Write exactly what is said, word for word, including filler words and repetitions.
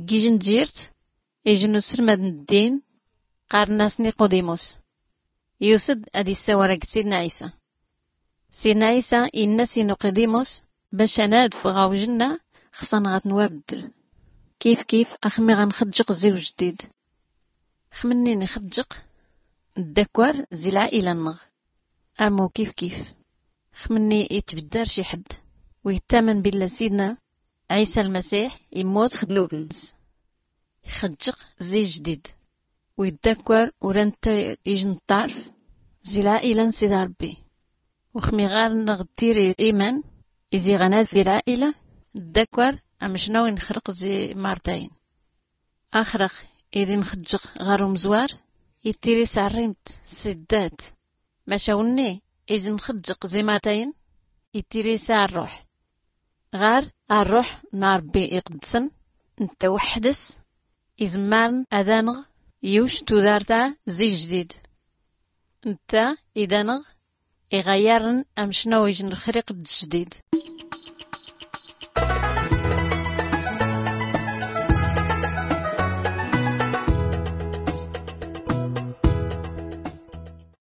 جيجن جيرت إجنو سرمد الدين قارناس نيقوديموس يوسد أدي السوارق سيدنا عيسى. سيدنا عيسى إنسي نقديموس باش ناد فغاو جنة خصنا غتنوابدل كيف كيف أخمي غنخدجق زيو جديد خمني نخدجق الدكوار زي العائلة النغ أمو كيف كيف خمني يتبدار شي حد ويتامن بالله سيدنا عيسى المسيح يموت خدلوب الناس يخدجق زي جديد ويدكوار ورانت يجن الطارف زي العائلة نسيد ربي وخمي غار نغدير إيمان إزي غناد في العائلة الدكوار أمشناو نخرق زي مارتين أخرق إذي نخدجق غارو مزوار يتيري سعريمت سدات مشاوني إذي نخدجق زي مارتين يتيري ساع الروح غار الروح نار بي يقدسن انت وحدس إزمارن أذانغ يوش تودارتا زي جديد انت إذانغ يغيرن أمشناو يجن الخريق الجديد